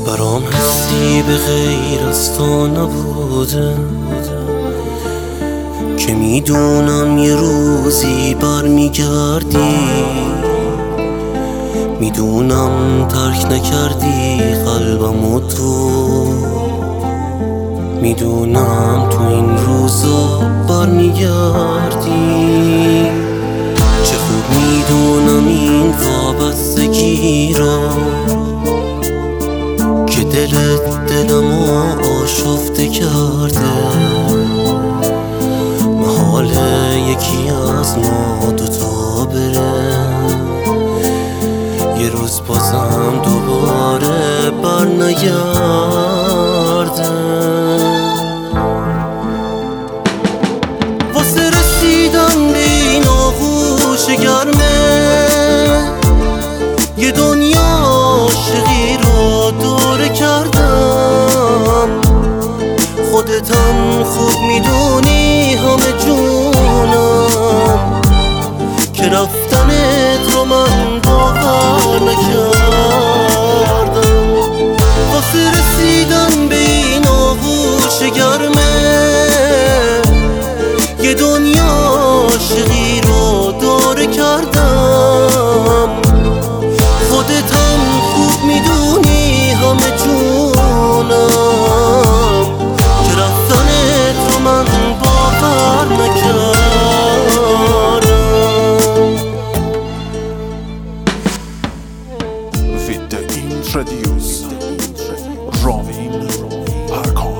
برام حسی به غیر از تو نبوده که میدونم یه روزی برمیگردی، میدونم ترک نکردی قلبمو تو، میدونم تو این روزا برمیگردی. چه خوب میدونم این وابستگی را که دلت دلمو آشفته کرده، محاله یکی از ما دوتا بره، یه روز بازم دوباره برنگرده. واسه رسیدن به این آغوش گرمه یه دنیا عاشقی رو دوره کردم، خودتم خوب میدونی همه جونم که رفتنت رو من باور نکردم. واسه رسیدن به این آغوش گرمه یه دنیا عاشقی رو دوره کردم، خودتم خوب میدونی همه جونم که رفتنت رو من باور نکردم. Vidde introduce Ravin Harkan.